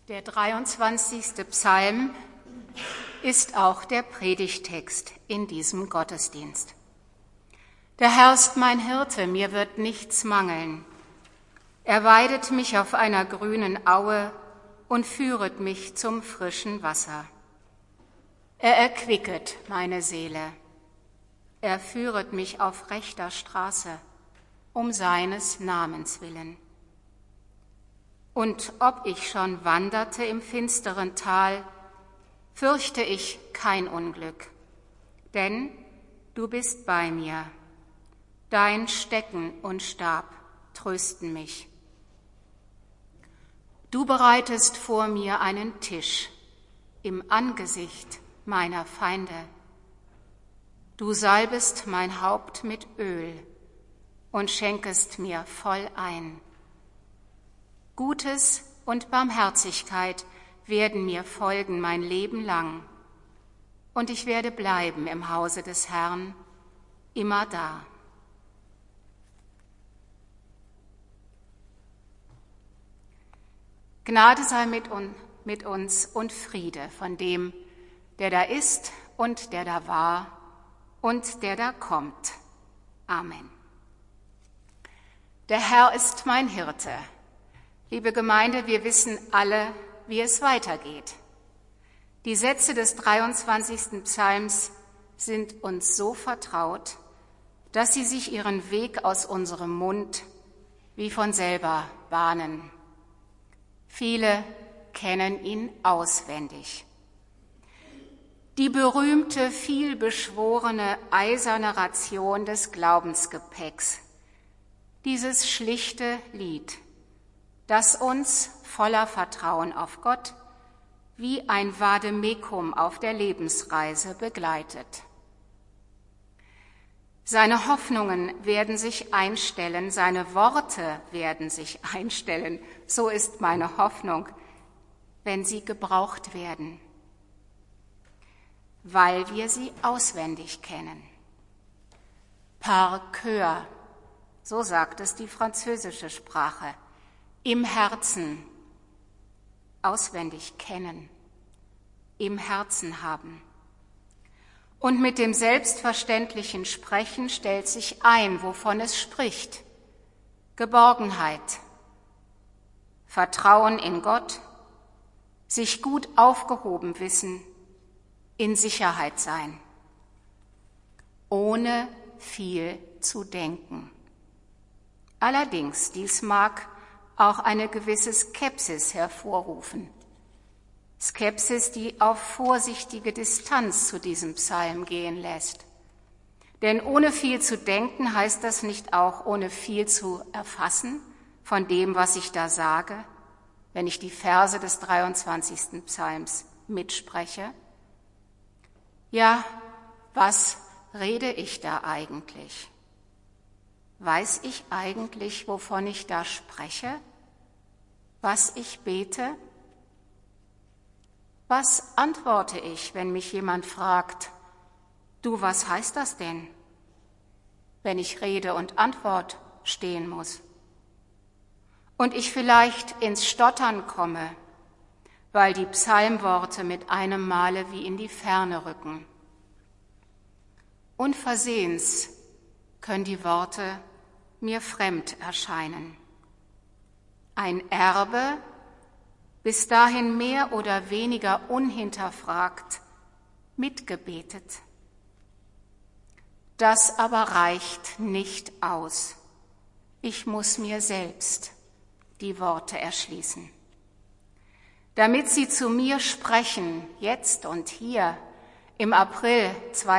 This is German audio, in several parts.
Der 23. Psalm ist auch der Predigttext in diesem Gottesdienst. Der Herr ist mein Hirte, mir wird nichts mangeln. Er weidet mich auf einer grünen Aue und führet mich zum frischen Wasser. Er erquicket meine Seele. Er führet mich auf rechter Straße, um seines Namens willen. Und ob ich schon wanderte im finsteren Tal, fürchte ich kein Unglück, denn du bist bei mir. Dein Stecken und Stab trösten mich. Du bereitest vor mir einen Tisch im Angesicht meiner Feinde. Du salbest mein Haupt mit Öl und schenkest mir voll ein. Gutes und Barmherzigkeit werden mir folgen mein Leben lang, und ich werde bleiben im Hause des Herrn, immerdar. Gnade sei mit uns und Friede von dem, der da ist und der da war und der da kommt. Amen. Der Herr ist mein Hirte. Liebe Gemeinde, wir wissen alle, wie es weitergeht. Die Sätze des 23. Psalms sind uns so vertraut, dass sie sich ihren Weg aus unserem Mund wie von selber bahnen. Viele kennen ihn auswendig. Die berühmte, vielbeschworene, eiserne Ration des Glaubensgepäcks, dieses schlichte Lied, das uns voller Vertrauen auf Gott wie ein Vademekum auf der Lebensreise begleitet. Seine Hoffnungen werden sich einstellen, seine Worte werden sich einstellen, so ist meine Hoffnung, wenn sie gebraucht werden, weil wir sie auswendig kennen. Par cœur, so sagt es die französische Sprache. Im Herzen, auswendig kennen, im Herzen haben. Und mit dem selbstverständlichen Sprechen stellt sich ein, wovon es spricht. Geborgenheit, Vertrauen in Gott, sich gut aufgehoben wissen, in Sicherheit sein, ohne viel zu denken. Allerdings, dies mag auch eine gewisse Skepsis hervorrufen. Skepsis, die auf vorsichtige Distanz zu diesem Psalm gehen lässt. Denn ohne viel zu denken heißt das nicht auch ohne viel zu erfassen von dem, was ich da sage, wenn ich die Verse des 23. Psalms mitspreche? Ja, was rede ich da eigentlich? Weiß ich eigentlich, wovon ich da spreche? Was ich bete? Was antworte ich, wenn mich jemand fragt, du, was heißt das denn? Wenn ich Rede und Antwort stehen muss. Und ich vielleicht ins Stottern komme, weil die Psalmworte mit einem Male wie in die Ferne rücken. Unversehens können die Worte mir fremd erscheinen. Ein Erbe, bis dahin mehr oder weniger unhinterfragt, mitgebetet. Das aber reicht nicht aus. Ich muss mir selbst die Worte erschließen. Damit sie zu mir sprechen, jetzt und hier, im April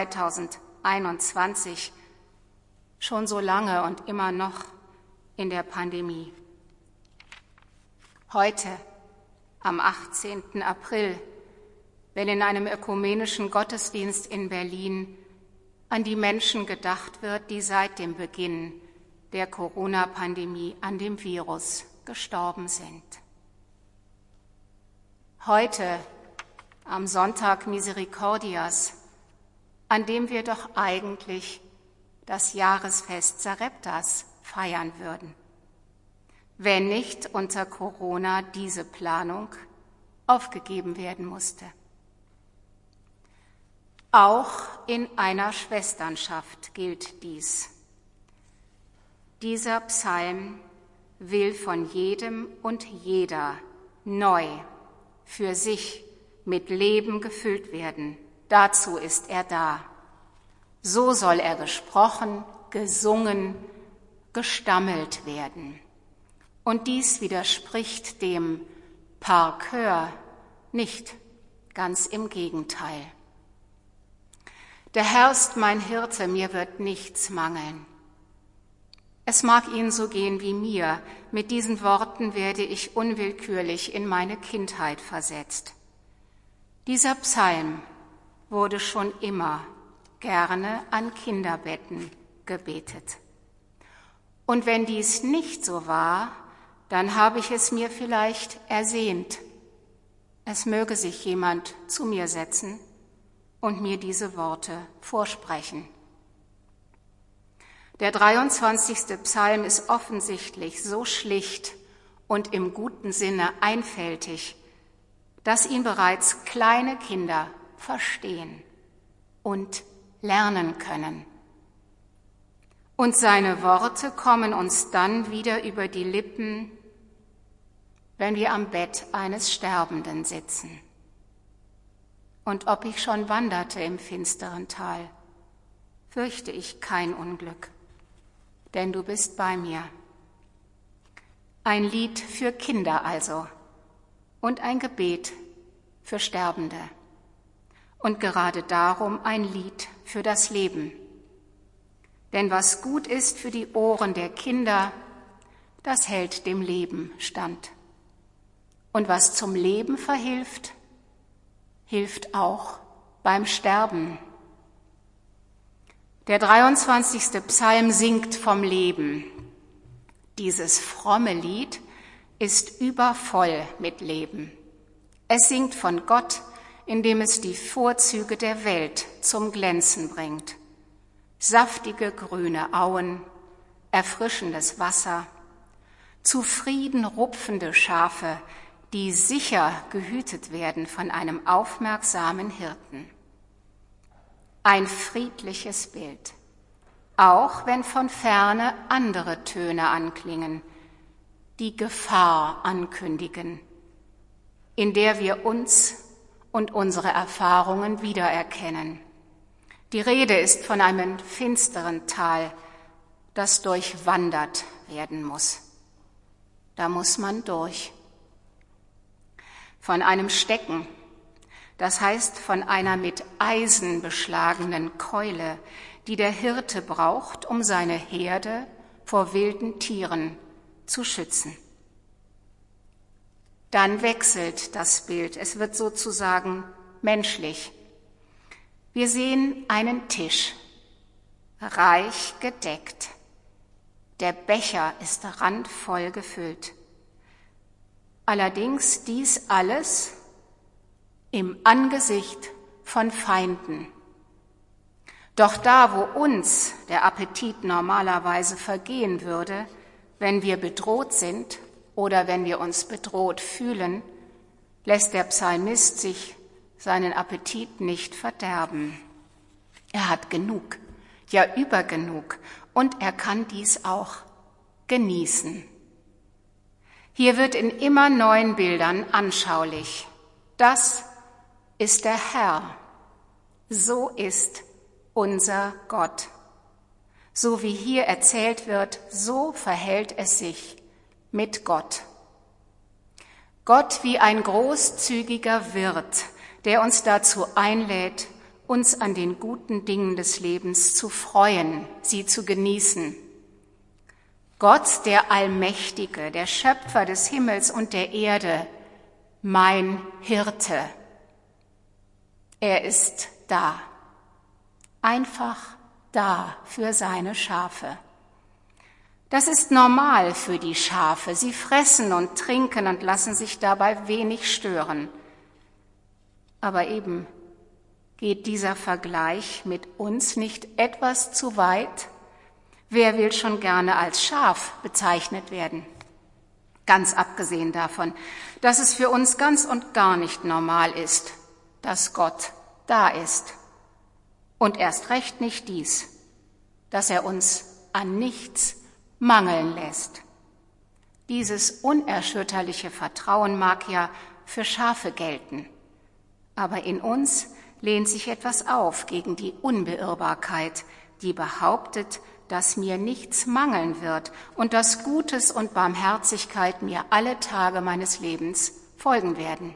2021, schon so lange und immer noch in der Pandemie. Heute, am 18. April, wenn in einem ökumenischen Gottesdienst in Berlin an die Menschen gedacht wird, die seit dem Beginn der Corona-Pandemie an dem Virus gestorben sind. Heute, am Sonntag Misericordias, an dem wir doch eigentlich das Jahresfest Sareptas feiern würden, wenn nicht unter Corona diese Planung aufgegeben werden musste. Auch in einer Schwesternschaft gilt dies. Dieser Psalm will von jedem und jeder neu für sich mit Leben gefüllt werden. Dazu ist er da. So soll er gesprochen, gesungen, gestammelt werden. Und dies widerspricht dem par cœur nicht, ganz im Gegenteil. Der Herr ist mein Hirte, mir wird nichts mangeln. Es mag Ihnen so gehen wie mir, mit diesen Worten werde ich unwillkürlich in meine Kindheit versetzt. Dieser Psalm wurde schon immer gerne an Kinderbetten gebetet. Und wenn dies nicht so war, dann habe ich es mir vielleicht ersehnt. Es möge sich jemand zu mir setzen und mir diese Worte vorsprechen. Der 23. Psalm ist offensichtlich so schlicht und im guten Sinne einfältig, dass ihn bereits kleine Kinder verstehen und lernen können. Und seine Worte kommen uns dann wieder über die Lippen, wenn wir am Bett eines Sterbenden sitzen. Und ob ich schon wanderte im finsteren Tal, fürchte ich kein Unglück, denn du bist bei mir. Ein Lied für Kinder also und ein Gebet für Sterbende und gerade darum ein Lied für das Leben. Denn was gut ist für die Ohren der Kinder, das hält dem Leben stand. Und was zum Leben verhilft, hilft auch beim Sterben. Der 23. Psalm singt vom Leben. Dieses fromme Lied ist übervoll mit Leben. Es singt von Gott, indem es die Vorzüge der Welt zum Glänzen bringt. Saftige grüne Auen, erfrischendes Wasser, zufrieden rupfende Schafe, die sicher gehütet werden von einem aufmerksamen Hirten. Ein friedliches Bild, auch wenn von ferne andere Töne anklingen, die Gefahr ankündigen, in der wir uns und unsere Erfahrungen wiedererkennen. Die Rede ist von einem finsteren Tal, das durchwandert werden muss. Da muss man durch. Von einem Stecken, das heißt von einer mit Eisen beschlagenen Keule, die der Hirte braucht, um seine Herde vor wilden Tieren zu schützen. Dann wechselt das Bild, es wird sozusagen menschlich. Wir sehen einen Tisch, reich gedeckt. Der Becher ist randvoll gefüllt. Allerdings dies alles im Angesicht von Feinden. Doch da, wo uns der Appetit normalerweise vergehen würde, wenn wir bedroht sind oder wenn wir uns bedroht fühlen, lässt der Psalmist sich seinen Appetit nicht verderben. Er hat genug, ja übergenug, und er kann dies auch genießen. Hier wird in immer neuen Bildern anschaulich: Das ist der Herr, so ist unser Gott. So wie hier erzählt wird, so verhält es sich mit Gott. Gott wie ein großzügiger Wirt, der uns dazu einlädt, uns an den guten Dingen des Lebens zu freuen, sie zu genießen. Gott, der Allmächtige, der Schöpfer des Himmels und der Erde, mein Hirte. Er ist da, einfach da für seine Schafe. Das ist normal für die Schafe. Sie fressen und trinken und lassen sich dabei wenig stören. Aber eben geht dieser Vergleich mit uns nicht etwas zu weit? Wer will schon gerne als Schaf bezeichnet werden? Ganz abgesehen davon, dass es für uns ganz und gar nicht normal ist, dass Gott da ist. Und erst recht nicht dies, dass er uns an nichts mangeln lässt. Dieses unerschütterliche Vertrauen mag ja für Schafe gelten, aber in uns lehnt sich etwas auf gegen die Unbeirrbarkeit, die behauptet, dass mir nichts mangeln wird und dass Gutes und Barmherzigkeit mir alle Tage meines Lebens folgen werden.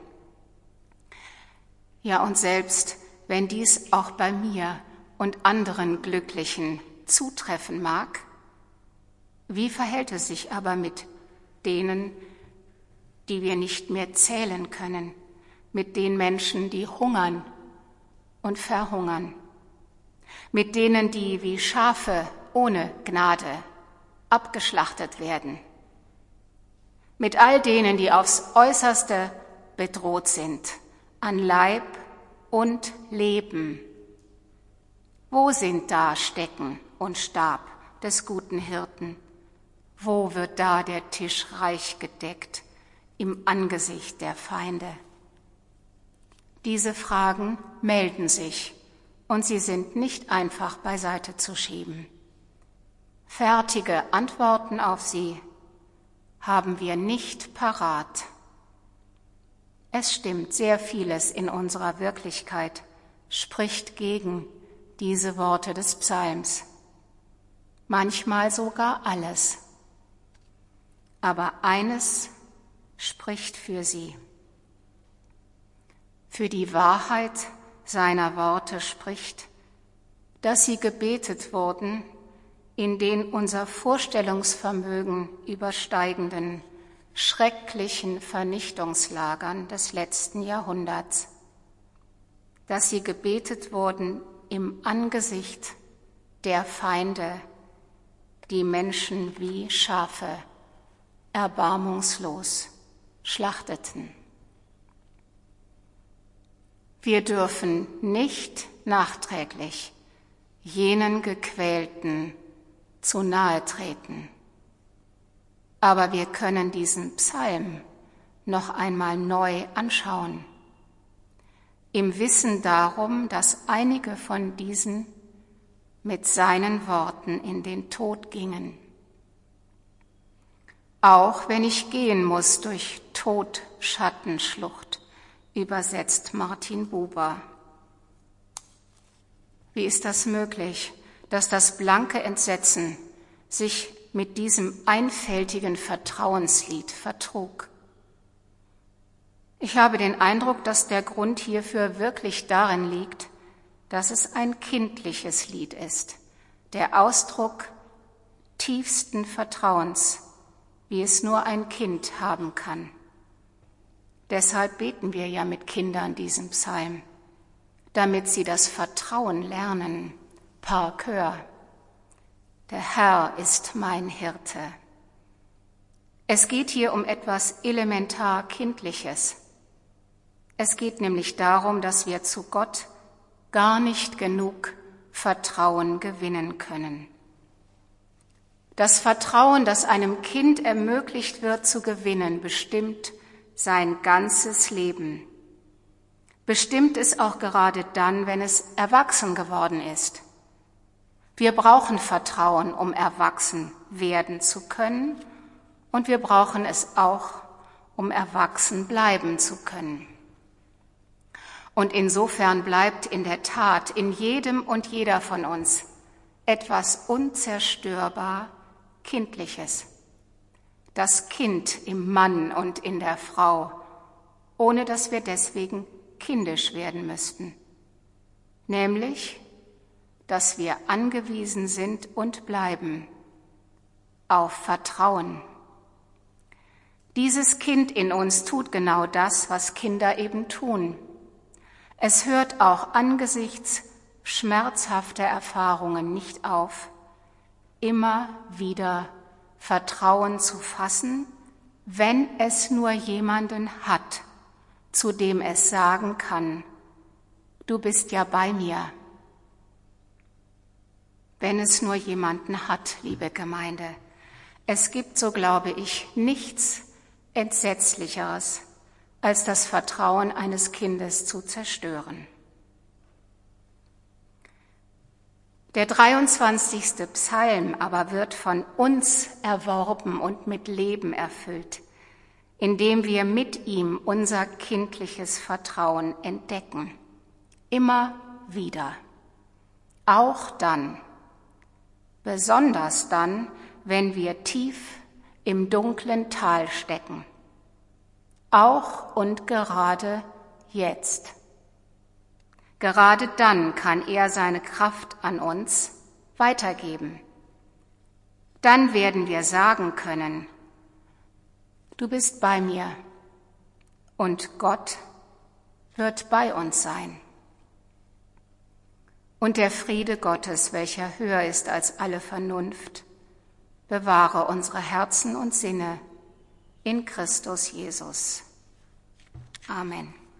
Ja, und selbst wenn dies auch bei mir und anderen Glücklichen zutreffen mag, wie verhält es sich aber mit denen, die wir nicht mehr zählen können, mit den Menschen, die hungern und verhungern, mit denen, die wie Schafe ohne Gnade abgeschlachtet werden, mit all denen, die aufs Äußerste bedroht sind, an Leib und Leben. Wo sind da Stecken und Stab des guten Hirten? Wo wird da der Tisch reich gedeckt im Angesicht der Feinde? Diese Fragen melden sich und sie sind nicht einfach beiseite zu schieben. Fertige Antworten auf sie haben wir nicht parat. Es stimmt, sehr vieles in unserer Wirklichkeit spricht gegen diese Worte des Psalms. Manchmal sogar alles. Aber eines spricht für sie. Für die Wahrheit seiner Worte spricht, dass sie gebetet wurden in den unser Vorstellungsvermögen übersteigenden, schrecklichen Vernichtungslagern des letzten Jahrhunderts, dass sie gebetet wurden im Angesicht der Feinde, die Menschen wie Schafe erbarmungslos schlachteten. Wir dürfen nicht nachträglich jenen Gequälten zu nahe treten. Aber wir können diesen Psalm noch einmal neu anschauen, im Wissen darum, dass einige von diesen mit seinen Worten in den Tod gingen. Auch wenn ich gehen muss durch Todschattenschlucht, übersetzt Martin Buber. Wie ist das möglich, dass das blanke Entsetzen sich mit diesem einfältigen Vertrauenslied vertrug? Ich habe den Eindruck, dass der Grund hierfür wirklich darin liegt, dass es ein kindliches Lied ist, der Ausdruck tiefsten Vertrauens, wie es nur ein Kind haben kann. Deshalb beten wir ja mit Kindern diesen Psalm, damit sie das Vertrauen lernen, par cœur. Der Herr ist mein Hirte. Es geht hier um etwas elementar Kindliches. Es geht nämlich darum, dass wir zu Gott gar nicht genug Vertrauen gewinnen können. Das Vertrauen, das einem Kind ermöglicht wird zu gewinnen, bestimmt sein ganzes Leben. Bestimmt es auch gerade dann, wenn es erwachsen geworden ist. Wir brauchen Vertrauen, um erwachsen werden zu können, und wir brauchen es auch, um erwachsen bleiben zu können. Und insofern bleibt in der Tat in jedem und jeder von uns etwas unzerstörbar Kindliches. Das Kind im Mann und in der Frau, ohne dass wir deswegen kindisch werden müssten. Nämlich, dass wir angewiesen sind und bleiben auf Vertrauen. Dieses Kind in uns tut genau das, was Kinder eben tun. Es hört auch angesichts schmerzhafter Erfahrungen nicht auf, immer wieder Vertrauen zu fassen, wenn es nur jemanden hat, zu dem es sagen kann, du bist ja bei mir. Wenn es nur jemanden hat, liebe Gemeinde. Es gibt, so glaube ich, nichts, Entsetzlicheres, als das Vertrauen eines Kindes zu zerstören. Der 23. Psalm aber wird von uns erworben und mit Leben erfüllt, indem wir mit ihm unser kindliches Vertrauen entdecken. Immer wieder. Auch dann, besonders dann, wenn wir tief im dunklen Tal stecken. Auch und gerade jetzt. Gerade dann kann er seine Kraft an uns weitergeben. Dann werden wir sagen können, du bist bei mir und Gott wird bei uns sein. Und der Friede Gottes, welcher höher ist als alle Vernunft, bewahre unsere Herzen und Sinne in Christus Jesus. Amen.